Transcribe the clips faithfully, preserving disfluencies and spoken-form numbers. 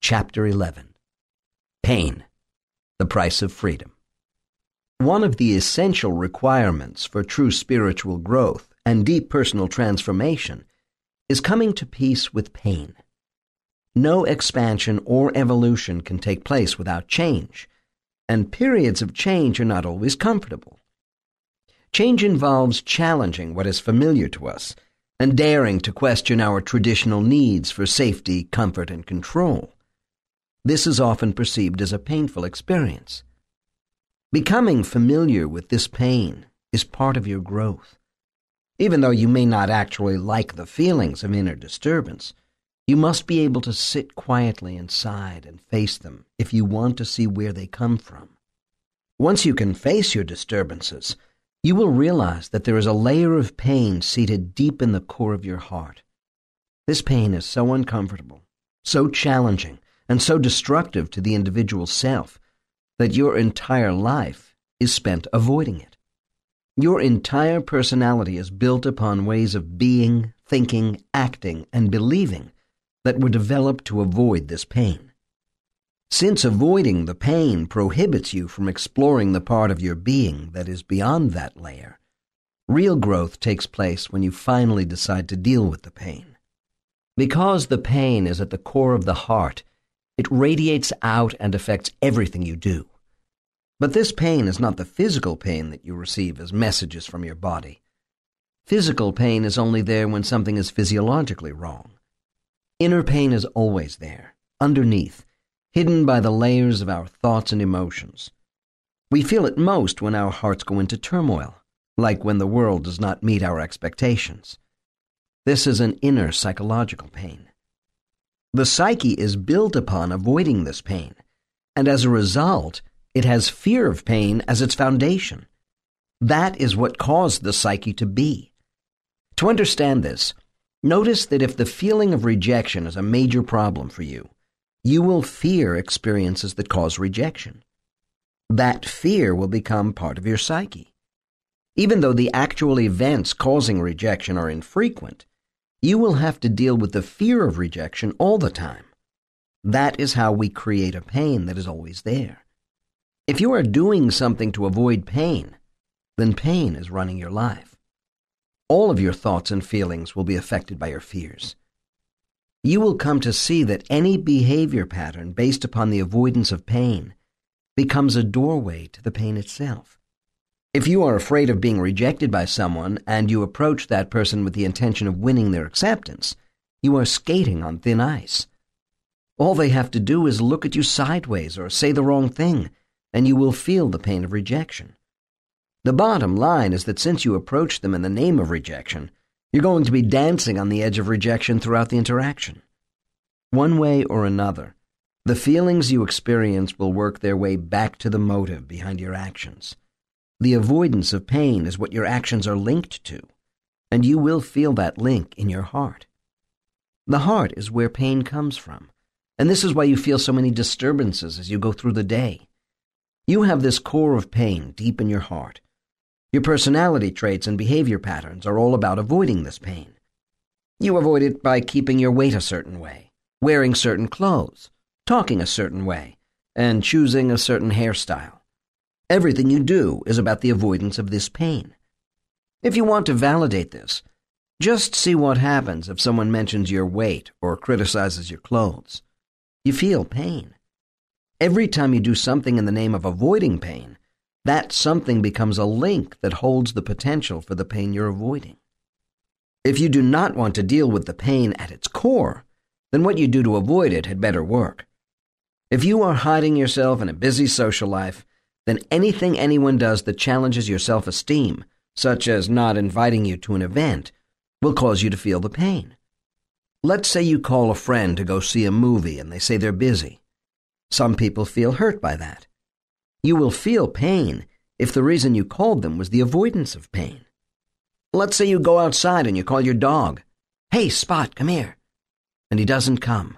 Chapter eleven. Pain, the Price of Freedom. One of the essential requirements for true spiritual growth and deep personal transformation is coming to peace with pain. No expansion or evolution can take place without change, and periods of change are not always comfortable. Change involves challenging what is familiar to us and daring to question our traditional needs for safety, comfort, and control. This is often perceived as a painful experience. Becoming familiar with this pain is part of your growth. Even though you may not actually like the feelings of inner disturbance, you must be able to sit quietly inside and face them if you want to see where they come from. Once you can face your disturbances, you will realize that there is a layer of pain seated deep in the core of your heart. This pain is so uncomfortable, so challenging, and so destructive to the individual self that your entire life is spent avoiding it. Your entire personality is built upon ways of being, thinking, acting, and believing that were developed to avoid this pain. Since avoiding the pain prohibits you from exploring the part of your being that is beyond that layer, real growth takes place when you finally decide to deal with the pain. Because the pain is at the core of the heart, it radiates out and affects everything you do. But this pain is not the physical pain that you receive as messages from your body. Physical pain is only there when something is physiologically wrong. Inner pain is always there, underneath, hidden by the layers of our thoughts and emotions. We feel it most when our hearts go into turmoil, like when the world does not meet our expectations. This is an inner psychological pain. The psyche is built upon avoiding this pain, and as a result, it has fear of pain as its foundation. That is what caused the psyche to be. To understand this, notice that if the feeling of rejection is a major problem for you, you will fear experiences that cause rejection. That fear will become part of your psyche. Even though the actual events causing rejection are infrequent, you will have to deal with the fear of rejection all the time. That is how we create a pain that is always there. If you are doing something to avoid pain, then pain is running your life. All of your thoughts and feelings will be affected by your fears. You will come to see that any behavior pattern based upon the avoidance of pain becomes a doorway to the pain itself. If you are afraid of being rejected by someone and you approach that person with the intention of winning their acceptance, you are skating on thin ice. All they have to do is look at you sideways or say the wrong thing, and you will feel the pain of rejection. The bottom line is that since you approach them in the name of rejection, you're going to be dancing on the edge of rejection throughout the interaction. One way or another, the feelings you experience will work their way back to the motive behind your actions. The avoidance of pain is what your actions are linked to, and you will feel that link in your heart. The heart is where pain comes from, and this is why you feel so many disturbances as you go through the day. You have this core of pain deep in your heart. Your personality traits and behavior patterns are all about avoiding this pain. You avoid it by keeping your weight a certain way, wearing certain clothes, talking a certain way, and choosing a certain hairstyle. Everything you do is about the avoidance of this pain. If you want to validate this, just see what happens if someone mentions your weight or criticizes your clothes. You feel pain. Every time you do something in the name of avoiding pain, that something becomes a link that holds the potential for the pain you're avoiding. If you do not want to deal with the pain at its core, then what you do to avoid it had better work. If you are hiding yourself in a busy social life, then anything anyone does that challenges your self-esteem, such as not inviting you to an event, will cause you to feel the pain. Let's say you call a friend to go see a movie and they say they're busy. Some people feel hurt by that. You will feel pain if the reason you called them was the avoidance of pain. Let's say you go outside and you call your dog, "Hey, Spot, come here," and he doesn't come.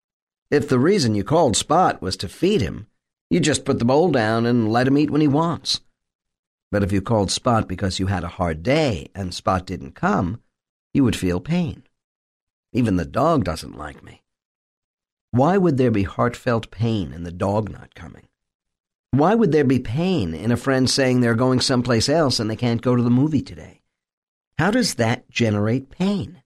If the reason you called Spot was to feed him, you just put the bowl down and let him eat when he wants. But if you called Spot because you had a hard day and Spot didn't come, you would feel pain. Even the dog doesn't like me. Why would there be heartfelt pain in the dog not coming? Why would there be pain in a friend saying they're going someplace else and they can't go to the movie today? How does that generate pain?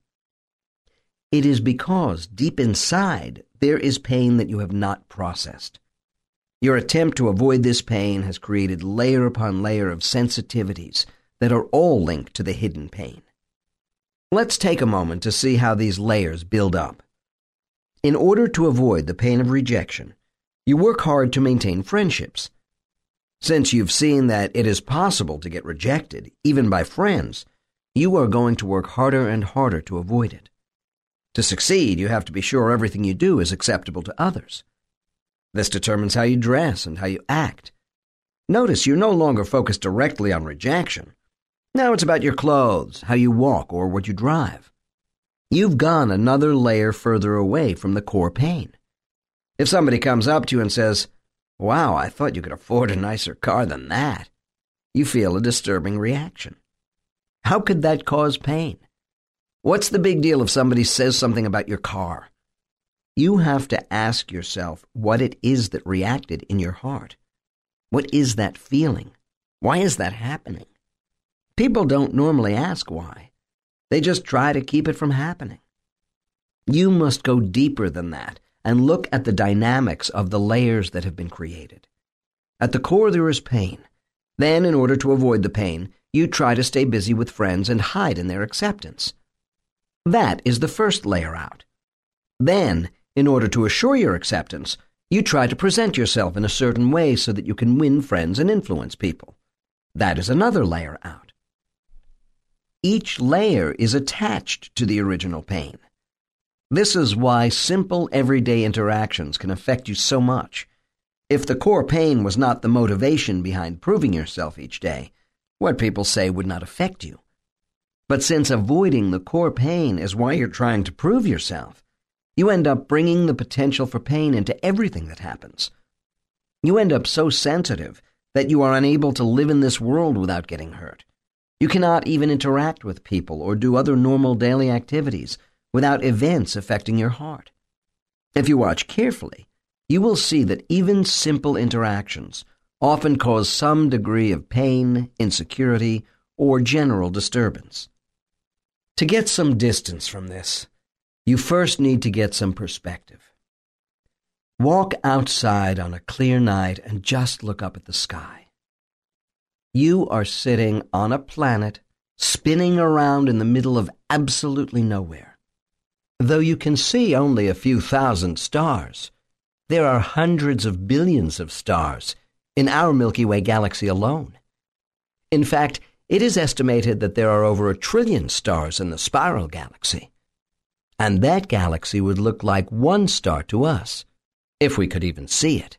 It is because deep inside there is pain that you have not processed. Your attempt to avoid this pain has created layer upon layer of sensitivities that are all linked to the hidden pain. Let's take a moment to see how these layers build up. In order to avoid the pain of rejection, you work hard to maintain friendships. Since you've seen that it is possible to get rejected, even by friends, you are going to work harder and harder to avoid it. To succeed, you have to be sure everything you do is acceptable to others. This determines how you dress and how you act. Notice you're no longer focused directly on rejection. Now it's about your clothes, how you walk, or what you drive. You've gone another layer further away from the core pain. If somebody comes up to you and says, "Wow, I thought you could afford a nicer car than that," you feel a disturbing reaction. How could that cause pain? What's the big deal if somebody says something about your car? You have to ask yourself what it is that reacted in your heart. What is that feeling? Why is that happening? People don't normally ask why. They just try to keep it from happening. You must go deeper than that and look at the dynamics of the layers that have been created. At the core there is pain. Then, in order to avoid the pain, you try to stay busy with friends and hide in their acceptance. That is the first layer out. Then, in order to assure your acceptance, you try to present yourself in a certain way so that you can win friends and influence people. That is another layer out. Each layer is attached to the original pain. This is why simple everyday interactions can affect you so much. If the core pain was not the motivation behind proving yourself each day, what people say would not affect you. But since avoiding the core pain is why you're trying to prove yourself, you end up bringing the potential for pain into everything that happens. You end up so sensitive that you are unable to live in this world without getting hurt. You cannot even interact with people or do other normal daily activities without events affecting your heart. If you watch carefully, you will see that even simple interactions often cause some degree of pain, insecurity, or general disturbance. To get some distance from this, you first need to get some perspective. Walk outside on a clear night and just look up at the sky. You are sitting on a planet spinning around in the middle of absolutely nowhere. Though you can see only a few thousand stars, there are hundreds of billions of stars in our Milky Way galaxy alone. In fact, it is estimated that there are over a trillion stars in the spiral galaxy. And that galaxy would look like one star to us, if we could even see it.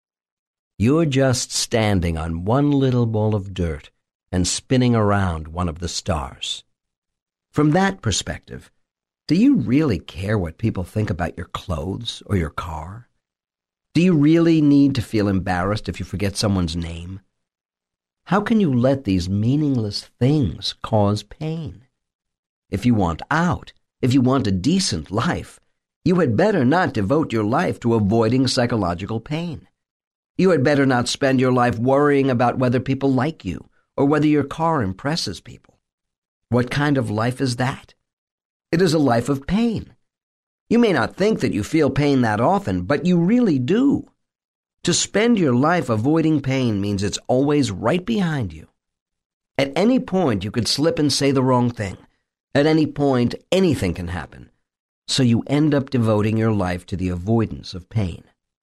You're just standing on one little ball of dirt and spinning around one of the stars. From that perspective, do you really care what people think about your clothes or your car? Do you really need to feel embarrassed if you forget someone's name? How can you let these meaningless things cause pain? If you want out, if you want a decent life, you had better not devote your life to avoiding psychological pain. You had better not spend your life worrying about whether people like you or whether your car impresses people. What kind of life is that? It is a life of pain. You may not think that you feel pain that often, but you really do. To spend your life avoiding pain means it's always right behind you. At any point, you could slip and say the wrong thing. At any point, anything can happen. So you end up devoting your life to the avoidance of pain.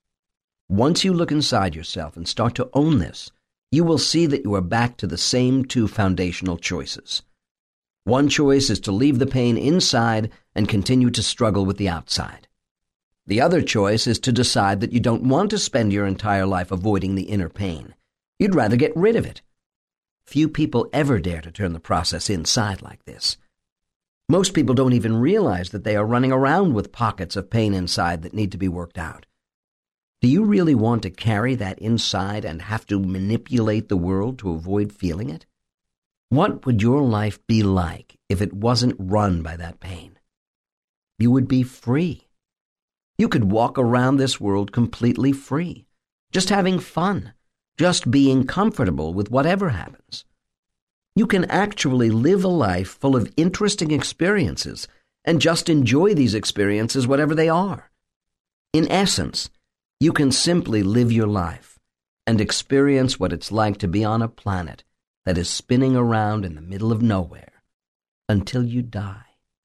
Once you look inside yourself and start to own this, you will see that you are back to the same two foundational choices. One choice is to leave the pain inside and continue to struggle with the outside. The other choice is to decide that you don't want to spend your entire life avoiding the inner pain. You'd rather get rid of it. Few people ever dare to turn the process inside like this. Most people don't even realize that they are running around with pockets of pain inside that need to be worked out. Do you really want to carry that inside and have to manipulate the world to avoid feeling it? What would your life be like if it wasn't run by that pain? You would be free. You could walk around this world completely free, just having fun, just being comfortable with whatever happens. You can actually live a life full of interesting experiences and just enjoy these experiences whatever they are. In essence, you can simply live your life and experience what it's like to be on a planet that is spinning around in the middle of nowhere until you die.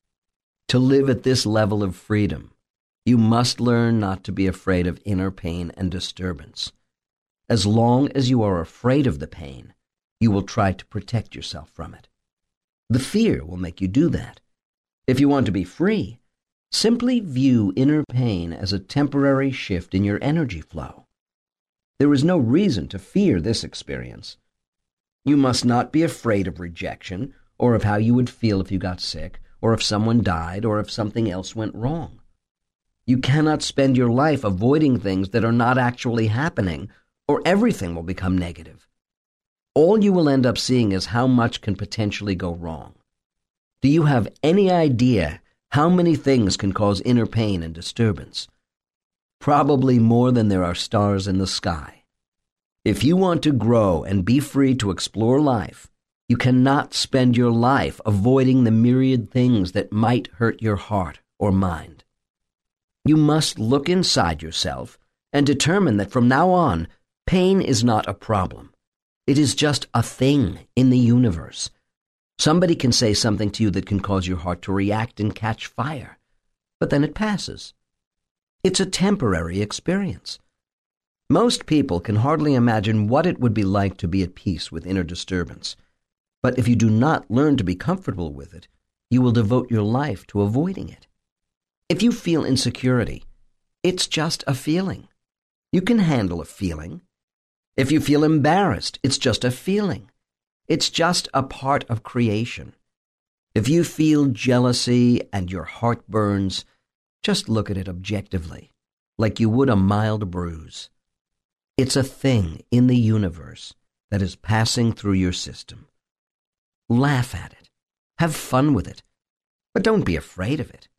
To live at this level of freedom, you must learn not to be afraid of inner pain and disturbance. As long as you are afraid of the pain, you will try to protect yourself from it. The fear will make you do that. If you want to be free, simply view inner pain as a temporary shift in your energy flow. There is no reason to fear this experience. You must not be afraid of rejection, or of how you would feel if you got sick, or if someone died, or if something else went wrong. You cannot spend your life avoiding things that are not actually happening, or everything will become negative. All you will end up seeing is how much can potentially go wrong. Do you have any idea how many things can cause inner pain and disturbance? Probably more than there are stars in the sky. If you want to grow and be free to explore life, you cannot spend your life avoiding the myriad things that might hurt your heart or mind. You must look inside yourself and determine that from now on, pain is not a problem. It is just a thing in the universe. Somebody can say something to you that can cause your heart to react and catch fire, but then it passes. It's a temporary experience. Most people can hardly imagine what it would be like to be at peace with inner disturbance. But if you do not learn to be comfortable with it, you will devote your life to avoiding it. If you feel insecurity, it's just a feeling. You can handle a feeling. If you feel embarrassed, it's just a feeling. It's just a part of creation. If you feel jealousy and your heart burns, just look at it objectively, like you would a mild bruise. It's a thing in the universe that is passing through your system. Laugh at it. Have fun with it. But don't be afraid of it.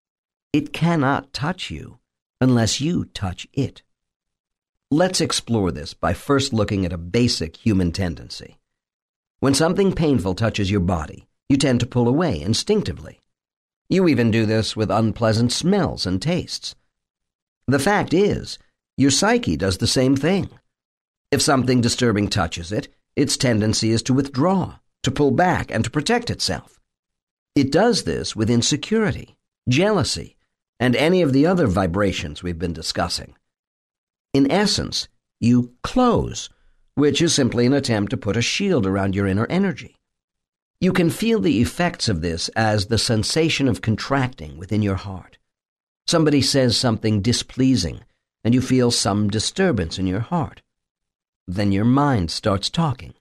It cannot touch you unless you touch it. Let's explore this by first looking at a basic human tendency. When something painful touches your body, you tend to pull away instinctively. You even do this with unpleasant smells and tastes. The fact is, your psyche does the same thing. If something disturbing touches it, its tendency is to withdraw, to pull back, and to protect itself. It does this with insecurity, jealousy, and any of the other vibrations we've been discussing. In essence, you close, which is simply an attempt to put a shield around your inner energy. You can feel the effects of this as the sensation of contracting within your heart. Somebody says something displeasing, and you feel some disturbance in your heart. Then your mind starts talking.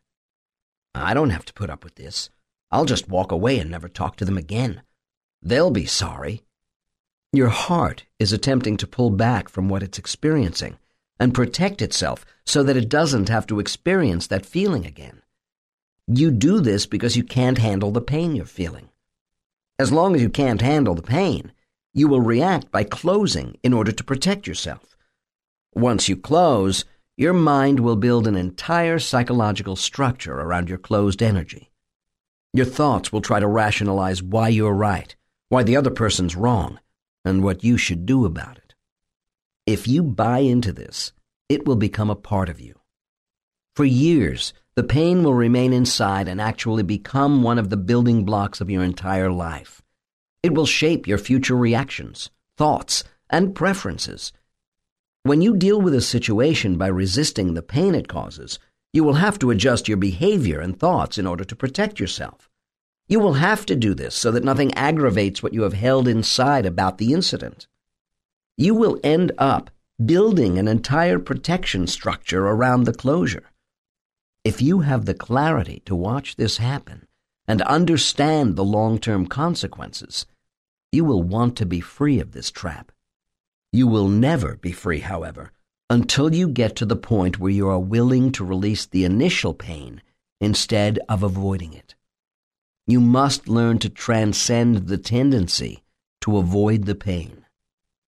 I don't have to put up with this. I'll just walk away and never talk to them again. They'll be sorry. Your heart is attempting to pull back from what it's experiencing and protect itself so that it doesn't have to experience that feeling again. You do this because you can't handle the pain you're feeling. As long as you can't handle the pain, you will react by closing in order to protect yourself. Once you close, your mind will build an entire psychological structure around your closed energy. Your thoughts will try to rationalize why you're right, why the other person's wrong, and what you should do about it. If you buy into this, it will become a part of you. For years, the pain will remain inside and actually become one of the building blocks of your entire life. It will shape your future reactions, thoughts, and preferences. When you deal with a situation by resisting the pain it causes, you will have to adjust your behavior and thoughts in order to protect yourself. You will have to do this so that nothing aggravates what you have held inside about the incident. You will end up building an entire protection structure around the closure. If you have the clarity to watch this happen and understand the long-term consequences, you will want to be free of this trap. You will never be free, however, until you get to the point where you are willing to release the initial pain instead of avoiding it. You must learn to transcend the tendency to avoid the pain.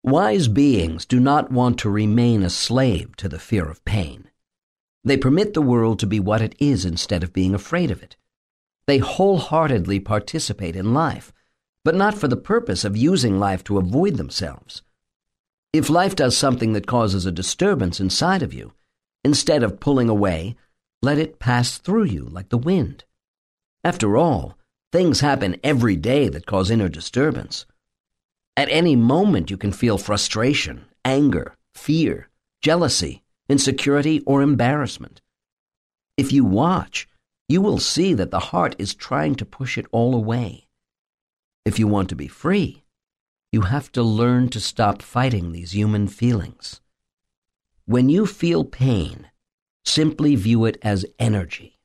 Wise beings do not want to remain a slave to the fear of pain. They permit the world to be what it is instead of being afraid of it. They wholeheartedly participate in life, but not for the purpose of using life to avoid themselves. If life does something that causes a disturbance inside of you, instead of pulling away, let it pass through you like the wind. After all, things happen every day that cause inner disturbance. At any moment you can feel frustration, anger, fear, jealousy, insecurity, or embarrassment. If you watch, you will see that the heart is trying to push it all away. If you want to be free, you have to learn to stop fighting these human feelings. When you feel pain, simply view it as energy.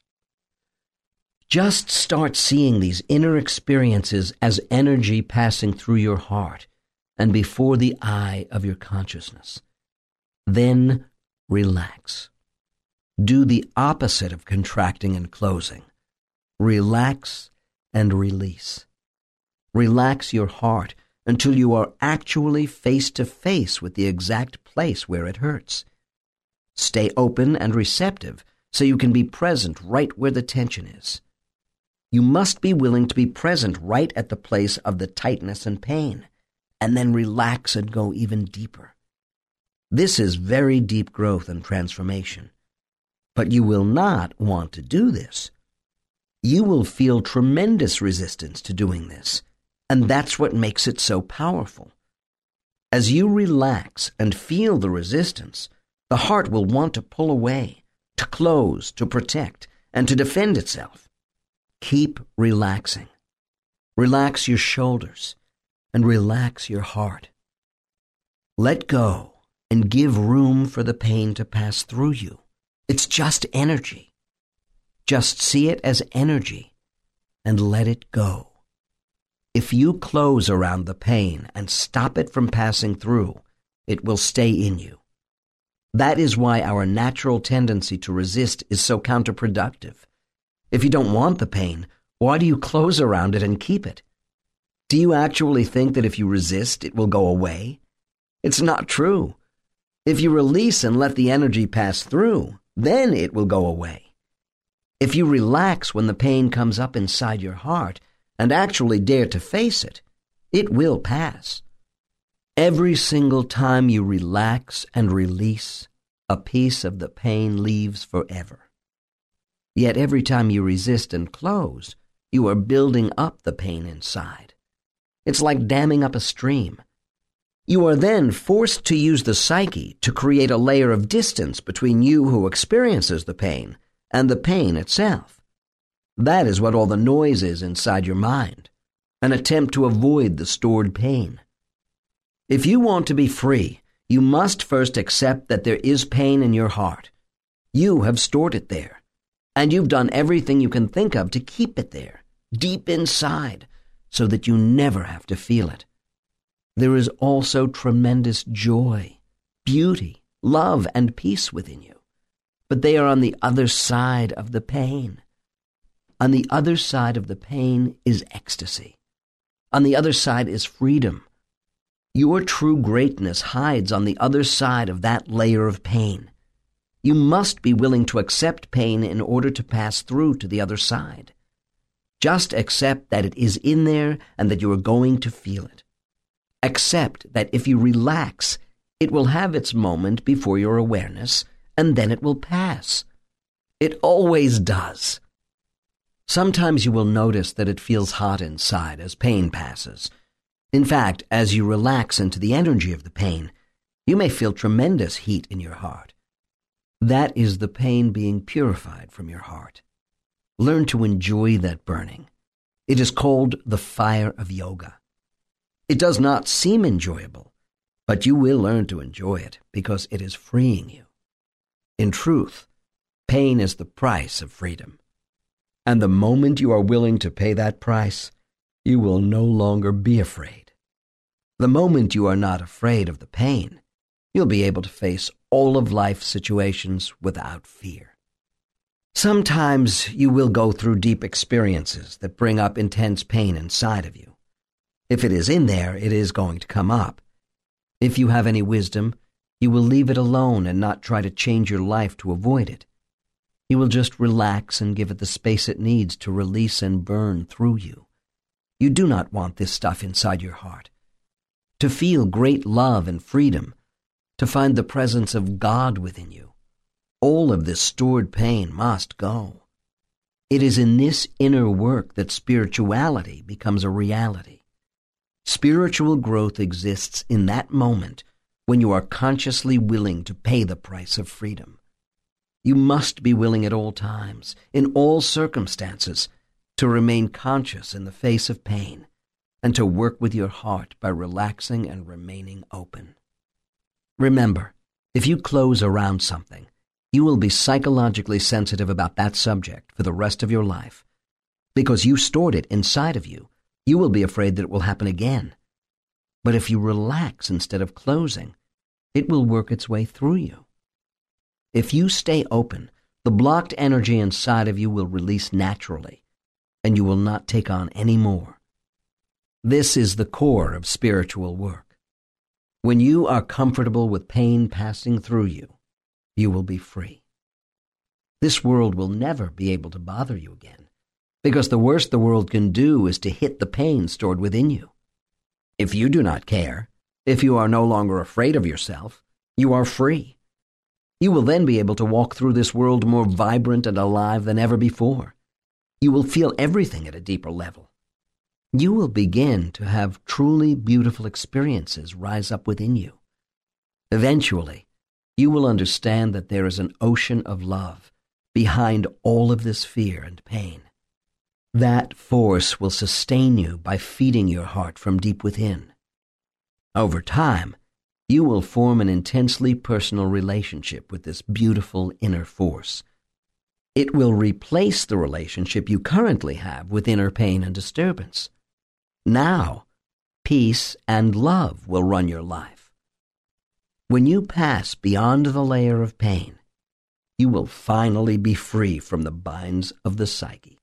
Just start seeing these inner experiences as energy passing through your heart and before the eye of your consciousness. Then relax. Do the opposite of contracting and closing. Relax and release. Relax your heart until you are actually face to face with the exact place where it hurts. Stay open and receptive so you can be present right where the tension is. You must be willing to be present right at the place of the tightness and pain, and then relax and go even deeper. This is very deep growth and transformation. But you will not want to do this. You will feel tremendous resistance to doing this, and that's what makes it so powerful. As you relax and feel the resistance, the heart will want to pull away, to close, to protect, and to defend itself. Keep relaxing. Relax your shoulders and relax your heart. Let go and give room for the pain to pass through you. It's just energy. Just see it as energy and let it go. If you close around the pain and stop it from passing through, it will stay in you. That is why our natural tendency to resist is so counterproductive. If you don't want the pain, why do you close around it and keep it? Do you actually think that if you resist, it will go away? It's not true. If you release and let the energy pass through, then it will go away. If you relax when the pain comes up inside your heart and actually dare to face it, it will pass. Every single time you relax and release, a piece of the pain leaves forever. Yet every time you resist and close, you are building up the pain inside. It's like damming up a stream. You are then forced to use the psyche to create a layer of distance between you who experiences the pain and the pain itself. That is what all the noise is inside your mind, an attempt to avoid the stored pain. If you want to be free, you must first accept that there is pain in your heart. You have stored it there, and you've done everything you can think of to keep it there, deep inside, so that you never have to feel it. There is also tremendous joy, beauty, love, and peace within you, but they are on the other side of the pain. On the other side of the pain is ecstasy. On the other side is freedom. Your true greatness hides on the other side of that layer of pain. You must be willing to accept pain in order to pass through to the other side. Just accept that it is in there and that you are going to feel it. Accept that if you relax, it will have its moment before your awareness, and then it will pass. It always does. Sometimes you will notice that it feels hot inside as pain passes. In fact, as you relax into the energy of the pain, you may feel tremendous heat in your heart. That is the pain being purified from your heart. Learn to enjoy that burning. It is called the fire of yoga. It does not seem enjoyable, but you will learn to enjoy it because it is freeing you. In truth, pain is the price of freedom. And the moment you are willing to pay that price, you will no longer be afraid. The moment you are not afraid of the pain, you'll be able to face all of life's situations without fear. Sometimes you will go through deep experiences that bring up intense pain inside of you. If it is in there, it is going to come up. If you have any wisdom, you will leave it alone and not try to change your life to avoid it. You will just relax and give it the space it needs to release and burn through you. You do not want this stuff inside your heart. To feel great love and freedom, to find the presence of God within you, all of this stored pain must go. It is in this inner work that spirituality becomes a reality. Spiritual growth exists in that moment when you are consciously willing to pay the price of freedom. You must be willing at all times, in all circumstances, to remain conscious in the face of pain and to work with your heart by relaxing and remaining open. Remember, if you close around something, you will be psychologically sensitive about that subject for the rest of your life. Because you stored it inside of you, you will be afraid that it will happen again. But if you relax instead of closing, it will work its way through you. If you stay open, the blocked energy inside of you will release naturally, and you will not take on any more. This is the core of spiritual work. When you are comfortable with pain passing through you, you will be free. This world will never be able to bother you again, because the worst the world can do is to hit the pain stored within you. If you do not care, if you are no longer afraid of yourself, you are free. You will then be able to walk through this world more vibrant and alive than ever before. You will feel everything at a deeper level. You will begin to have truly beautiful experiences rise up within you. Eventually, you will understand that there is an ocean of love behind all of this fear and pain. That force will sustain you by feeding your heart from deep within. Over time, you will form an intensely personal relationship with this beautiful inner force. It will replace the relationship you currently have with inner pain and disturbance. Now, peace and love will run your life. When you pass beyond the layer of pain, you will finally be free from the binds of the psyche.